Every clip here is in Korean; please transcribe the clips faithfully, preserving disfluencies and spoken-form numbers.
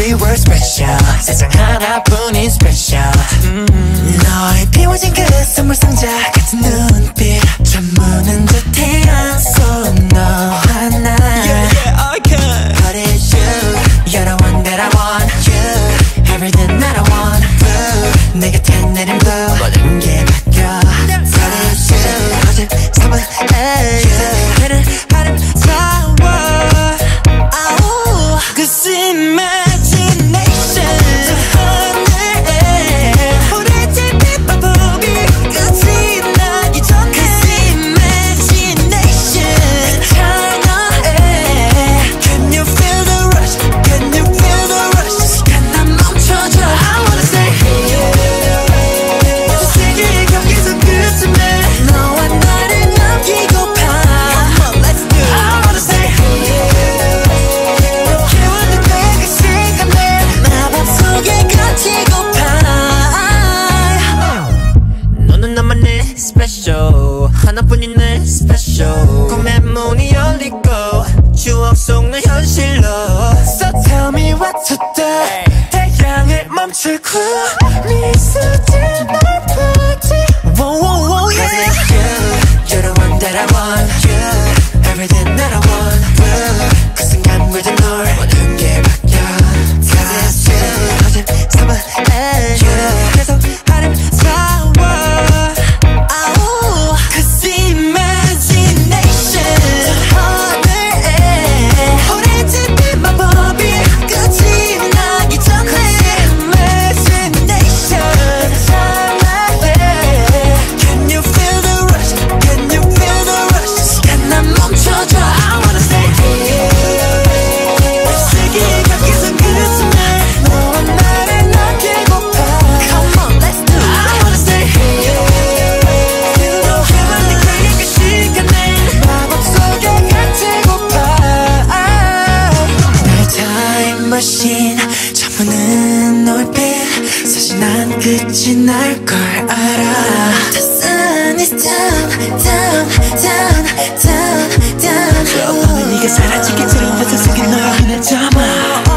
We were special. 세상 하나뿐인 special. 음. 너의 비워진 그 선물 상자 같은 눈빛 잠무는 듯해 안속 너 하나. Yeah, yeah, I can. But it's you. You're the one that I want. You. Everything that I want. Blue. 내 곁에 내린 blue. 모든 게 바뀌어. But it's you. 거짓 삼은 you. 나는 아름다워. 아우. Cause imagination. 하나뿐인 내 special 꿈의 문이 열리고 추억 속 내 현실로 So tell me what to do 태양을 멈추고 미소짓 날 보지 Whoa whoa whoa yeah Cause it's you You're the one that I want You Everything that I want Blue 그 순간 물든 널 모든 게 바뀌어 Cause it's you 거짓 삼은 you 계속 아름다워 잠무는 너의 빛 사실 난 끝이 날 걸 알아 The sun is down, down, down, down, down 저 밤에 네가 사라지기 전부터 속에 널 흔들잖아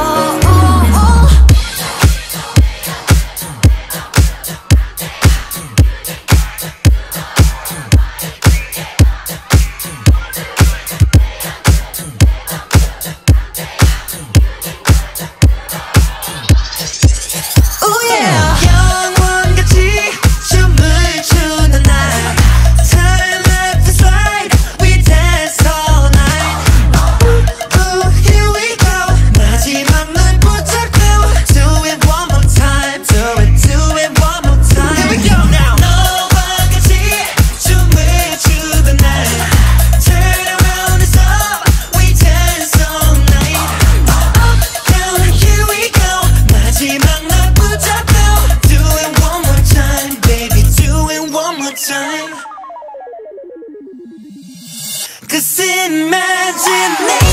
Cause imagination